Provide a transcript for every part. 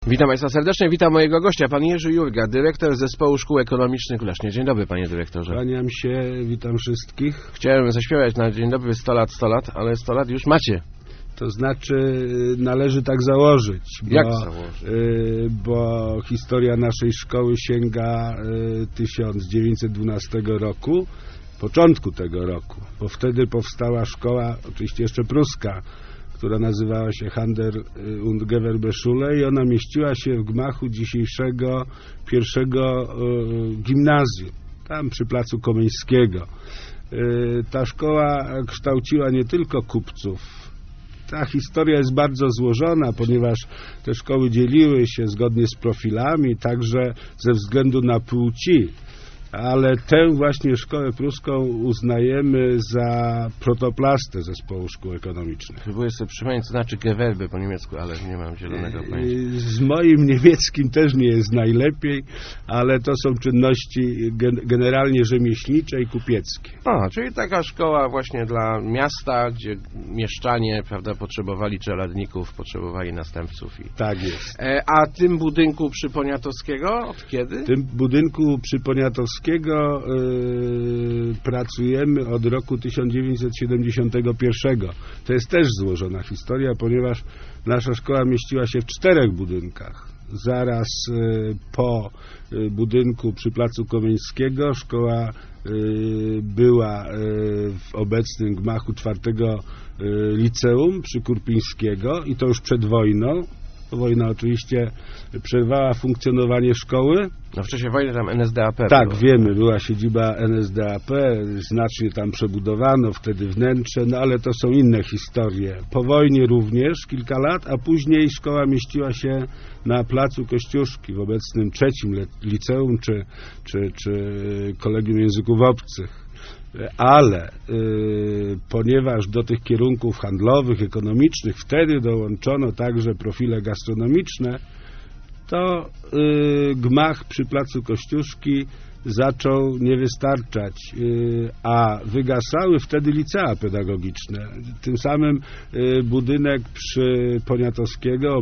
Witam Państwa serdecznie, witam mojego gościa, pan Jerzy Jurga, dyrektor Zespołu Szkół Ekonomicznych w Lesznie. Dzień dobry, panie dyrektorze. Kłaniam się, witam wszystkich. Chciałem zaśpiewać na dzień dobry 100 lat, ale 100 lat już macie. To znaczy należy tak założyć. Jak założyć? Bo historia naszej szkoły sięga 1912 roku, początku tego roku, bo wtedy powstała szkoła, oczywiście jeszcze pruska, która nazywała się Handel und Gewerbeschule i ona mieściła się w gmachu dzisiejszego pierwszego gimnazjum, tam przy placu Komeńskiego. Ta szkoła kształciła nie tylko kupców. Ta historia jest bardzo złożona, ponieważ te szkoły dzieliły się zgodnie z profilami, także ze względu na płci. Ale tę właśnie szkołę pruską uznajemy za protoplastę Zespołu Szkół Ekonomicznych. Próbuję sobie przypomnieć, co znaczy Gewerbe po niemiecku, ale nie mam zielonego pojęcia. Z moim niemieckim też nie jest najlepiej, ale to są czynności generalnie rzemieślnicze i kupieckie. Czyli taka szkoła właśnie dla miasta, gdzie mieszczanie, prawda, potrzebowali czeladników, potrzebowali następców. Tak jest. A tym budynku przy Poniatowskiego od kiedy? W tym budynku przy Poniatowskiego pracujemy od roku 1971. To jest też złożona historia, ponieważ nasza szkoła mieściła się w 4 budynkach. Zaraz po budynku przy placu Komeńskiego szkoła była w obecnym gmachu 4 liceum przy Kurpińskiego i to już przed wojną. Wojna oczywiście przerwała funkcjonowanie szkoły. No w czasie wojny tam NSDAP Tak, było. wiemy, była siedziba NSDAP, znacznie tam przebudowano wtedy wnętrze, no ale to są inne historie. Po wojnie również kilka lat, a później szkoła mieściła się na placu Kościuszki w obecnym 3 liceum czy Kolegium Języków Obcych. Ale ponieważ do tych kierunków handlowych, ekonomicznych wtedy dołączono także profile gastronomiczne, to gmach przy placu Kościuszki zaczął nie wystarczać, a wygasały wtedy licea pedagogiczne. Tym samym budynek przy Poniatowskiego,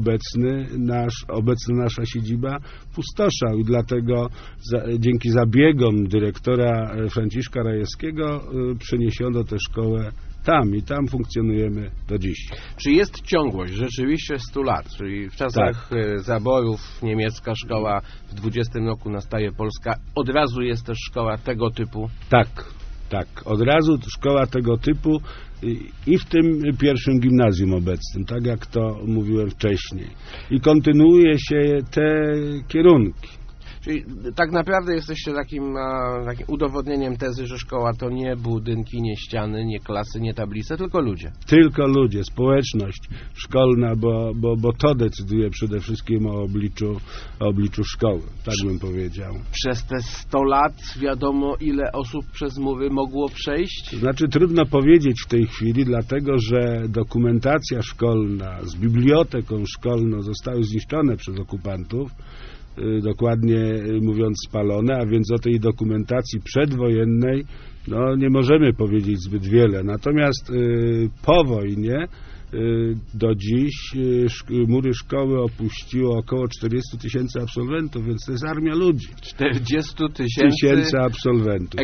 obecna nasza siedziba, pustoszał i dlatego dzięki zabiegom dyrektora Franciszka Rajewskiego przeniesiono tę szkołę tam i tam funkcjonujemy do dziś. Czy jest ciągłość rzeczywiście 100 lat? Czyli w czasach zaborów niemiecka szkoła, w 20 roku nastaje polska. Od razu jest też szkoła tego typu? Tak. Od razu szkoła tego typu i w tym pierwszym gimnazjum obecnym, tak jak to mówiłem wcześniej. I kontynuuje się te kierunki. Czyli tak naprawdę jesteście takim udowodnieniem tezy, że szkoła to nie budynki, nie ściany, nie klasy, nie tablice, tylko ludzie. Tylko ludzie, społeczność szkolna, bo to decyduje przede wszystkim o obliczu szkoły, tak bym powiedział. Przez te 100 lat wiadomo, ile osób przez mury mogło przejść? Znaczy trudno powiedzieć w tej chwili, dlatego że dokumentacja szkolna z biblioteką szkolną zostały zniszczone przez okupantów, dokładnie mówiąc spalone, a więc o tej dokumentacji przedwojennej nie możemy powiedzieć zbyt wiele. Natomiast po wojnie do dziś mury szkoły opuściło około 40 000 absolwentów, więc to jest armia ludzi. 40 000 absolwentów.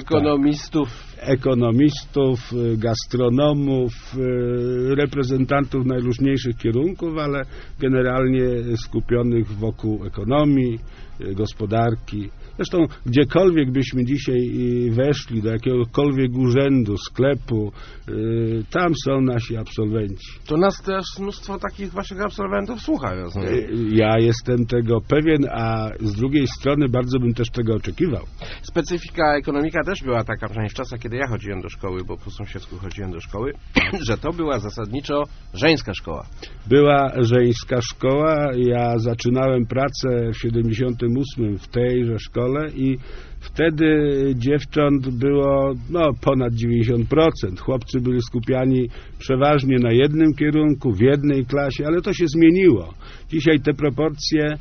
Ekonomistów, gastronomów, reprezentantów najróżniejszych kierunków, ale generalnie skupionych wokół ekonomii, gospodarki. Zresztą gdziekolwiek byśmy dzisiaj weszli, do jakiegokolwiek urzędu, sklepu, tam są nasi absolwenci. To nas też mnóstwo takich waszych absolwentów słucha, rozumiem. Ja jestem tego pewien, a z drugiej strony bardzo bym też tego oczekiwał. Specyfika ekonomika też była taka, przynajmniej w czasach, kiedy ja chodziłem do szkoły, bo po sąsiedzku chodziłem do szkoły, że to była zasadniczo żeńska szkoła. Była żeńska szkoła. Ja zaczynałem pracę w 78 w tejże szkole i wtedy dziewcząt było ponad 90%. Chłopcy byli skupiani przeważnie na jednym kierunku, w jednej klasie, ale to się zmieniło. Dzisiaj te proporcje,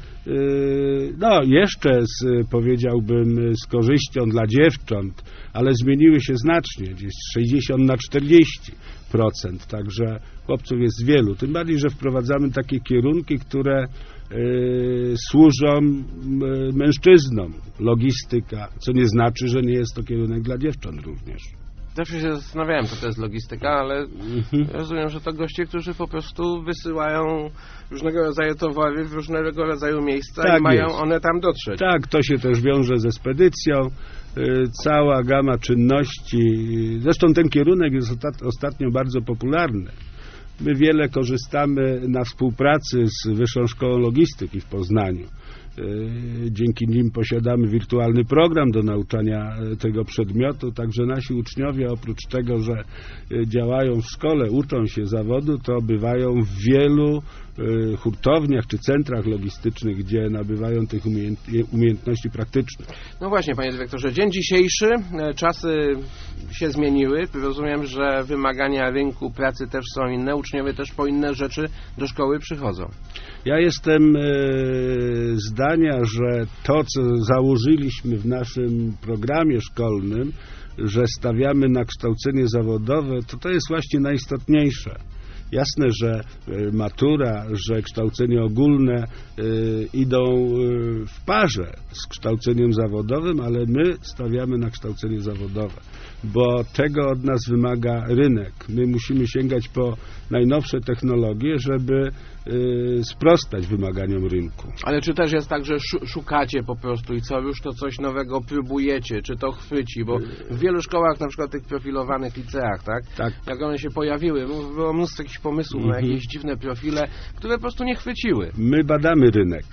jeszcze powiedziałbym z korzyścią dla dziewcząt, ale zmieniły się znacznie, gdzieś 60/40. także chłopców jest wielu. Tym bardziej, że wprowadzamy takie kierunki, które służą mężczyznom. Logistyka, co nie znaczy, że nie jest to kierunek dla dziewcząt również. Zawsze się zastanawiałem, co to jest logistyka, ale rozumiem, że to goście, którzy po prostu wysyłają różnego rodzaju towary w różnego rodzaju miejsca tak i mają jest. one tam dotrzeć. Tak, to się też wiąże ze spedycją. Cała gama czynności. Zresztą ten kierunek jest ostatnio bardzo popularny. My wiele korzystamy na współpracy z Wyższą Szkołą Logistyki w Poznaniu. Dzięki nim posiadamy wirtualny program do nauczania tego przedmiotu, także nasi uczniowie oprócz tego, że działają w szkole, uczą się zawodu, to bywają w wielu hurtowniach czy centrach logistycznych, gdzie nabywają tych umiejętności praktycznych. No właśnie, panie dyrektorze, dzień dzisiejszy, czasy się zmieniły. Rozumiem, że wymagania rynku pracy też są inne, uczniowie też po inne rzeczy do szkoły przychodzą. Ja jestem zdania, że to, co założyliśmy w naszym programie szkolnym, że stawiamy na kształcenie zawodowe, to jest właśnie najistotniejsze. Jasne, że matura, że kształcenie ogólne idą w parze z kształceniem zawodowym, ale my stawiamy na kształcenie zawodowe, bo tego od nas wymaga rynek. My musimy sięgać po najnowsze technologie, żeby sprostać wymaganiom rynku. Ale czy też jest tak, że szukacie po prostu i co już to coś nowego próbujecie, czy to chwyci, bo w wielu szkołach, na przykład tych profilowanych liceach, tak? Jak one się pojawiły, było mnóstwo jakichś pomysłów na jakieś dziwne profile, które po prostu nie chwyciły. My badamy rynek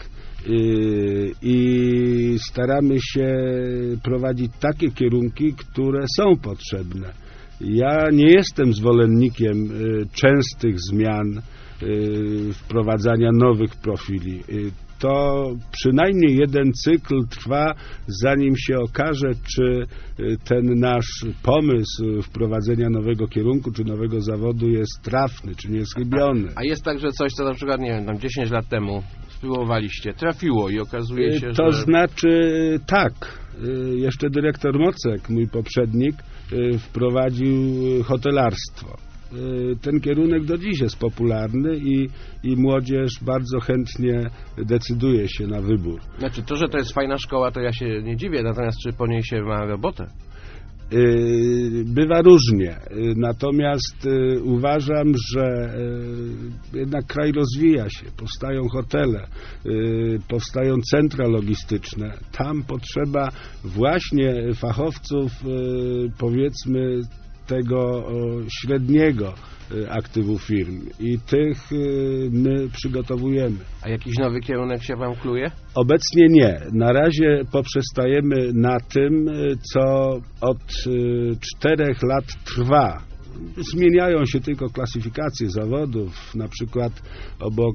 i staramy się prowadzić takie kierunki, które są potrzebne. Ja nie jestem zwolennikiem częstych zmian, wprowadzania nowych profili. To przynajmniej jeden cykl trwa, zanim się okaże, czy ten nasz pomysł wprowadzenia nowego kierunku, czy nowego zawodu jest trafny, czy nie jest chybiony. A jest także coś, co na przykład, nie wiem, tam 10 lat temu spróbowaliście, trafiło i okazuje się, to że... znaczy tak, jeszcze dyrektor Mocek, mój poprzednik, wprowadził hotelarstwo. Ten kierunek do dziś jest popularny i młodzież bardzo chętnie decyduje się na wybór. Znaczy to, że to jest fajna szkoła, to ja się nie dziwię, natomiast czy po niej się ma robotę? Bywa różnie, natomiast uważam, że jednak kraj rozwija się, powstają hotele, powstają centra logistyczne. Tam potrzeba właśnie fachowców, powiedzmy, tego średniego aktywu firm i tych my przygotowujemy. A jakiś nowy kierunek się wam kluje? Obecnie nie. Na razie poprzestajemy na tym, co od 4 lat trwa. Zmieniają się tylko klasyfikacje zawodów. Na przykład obok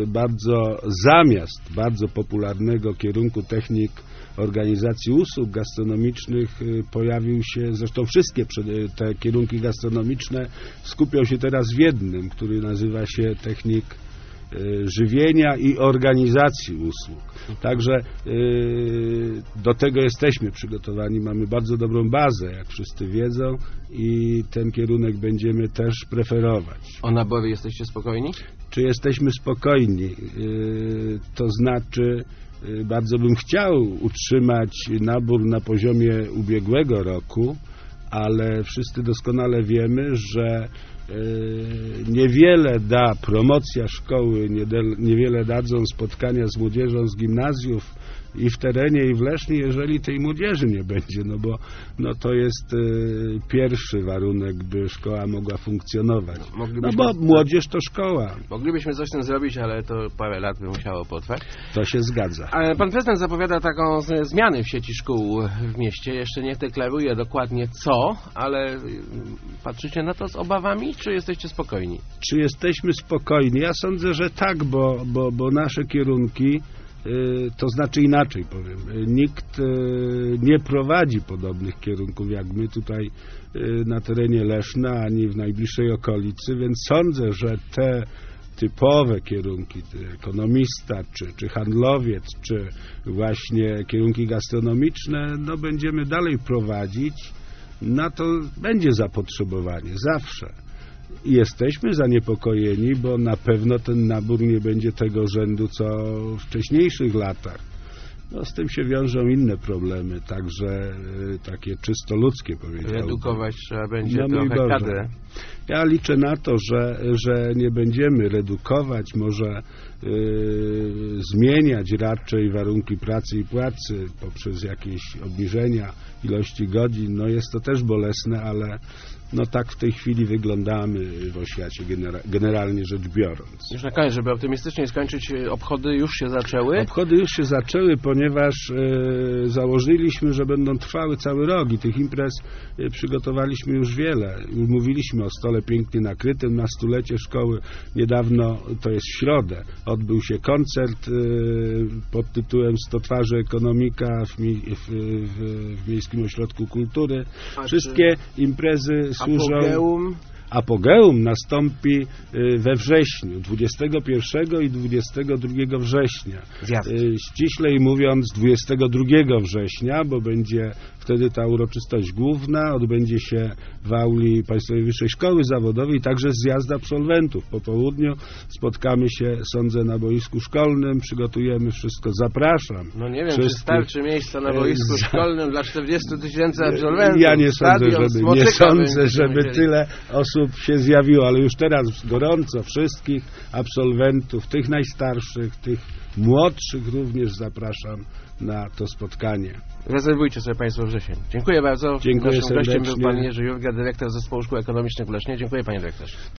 zamiast bardzo popularnego kierunku technik organizacji usług gastronomicznych pojawił się, zresztą wszystkie te kierunki gastronomiczne skupią się teraz w jednym, który nazywa się technik żywienia i organizacji usług. Także do tego jesteśmy przygotowani, mamy bardzo dobrą bazę, jak wszyscy wiedzą, i ten kierunek będziemy też preferować. O nabory jesteście spokojni? Czy jesteśmy spokojni? To znaczy, bardzo bym chciał utrzymać nabór na poziomie ubiegłego roku, ale wszyscy doskonale wiemy, że niewiele da promocja szkoły, niewiele dadzą spotkania z młodzieżą z gimnazjów i w terenie, i w Lesznie, jeżeli tej młodzieży nie będzie, bo to jest pierwszy warunek, by szkoła mogła funkcjonować. Bo młodzież to szkoła. Moglibyśmy coś z tym zrobić, ale to parę lat by musiało potrwać. To się zgadza. Ale pan prezydent zapowiada taką zmiany w sieci szkół w mieście. Jeszcze nie deklaruje dokładnie co, ale patrzycie na to z obawami, czy jesteście spokojni? Czy jesteśmy spokojni? Ja sądzę, że tak, bo nasze kierunki, to znaczy inaczej powiem, nikt nie prowadzi podobnych kierunków jak my tutaj na terenie Leszna, ani w najbliższej okolicy, więc sądzę, że te typowe kierunki, ekonomista, czy handlowiec, czy właśnie kierunki gastronomiczne, będziemy dalej prowadzić. Na to będzie zapotrzebowanie, zawsze. jesteśmy zaniepokojeni, bo na pewno ten nabór nie będzie tego rzędu, co w wcześniejszych latach. No, z tym się wiążą inne problemy, także takie czysto ludzkie, powiedziałbym. Redukować trzeba będzie trochę kadrę. Ja liczę na to, że nie będziemy redukować, może zmieniać raczej warunki pracy i płacy poprzez jakieś obniżenia ilości godzin. No jest to też bolesne, ale no tak w tej chwili wyglądamy w oświacie generalnie rzecz biorąc. Już na koniec, żeby optymistycznie skończyć, obchody już się zaczęły? Obchody już się zaczęły, ponieważ założyliśmy, że będą trwały cały rok i tych imprez przygotowaliśmy już wiele. Już mówiliśmy o stole pięknie nakrytym na stulecie szkoły. Niedawno, to jest w środę, odbył się koncert pod tytułem 100 twarzy ekonomika w Miejskim Ośrodku Kultury. Wszystkie imprezy służą... Apogeum nastąpi we wrześniu, 21 i 22 września. Ściślej mówiąc 22 września, bo będzie wtedy ta uroczystość główna, odbędzie się w auli Państwowej Wyższej Szkoły Zawodowej, także zjazd absolwentów. Po południu spotkamy się, sądzę, na boisku szkolnym, przygotujemy wszystko, zapraszam. No nie wiem, czy starczy miejsca na boisku szkolnym dla 40 000 absolwentów. Ja nie sądzę, żeby tyle osób się zjawiło, ale już teraz gorąco wszystkich absolwentów, tych najstarszych, tych młodszych również zapraszam na to spotkanie. Rezerwujcie sobie Państwo wrzesień. Dziękuję bardzo. Dziękuję Naszym serdecznie. gościem był pan Jerzy Jurga, dyrektor Zespołu Szkół Ekonomicznych w Lesznie. Dziękuję, panie dyrektorze.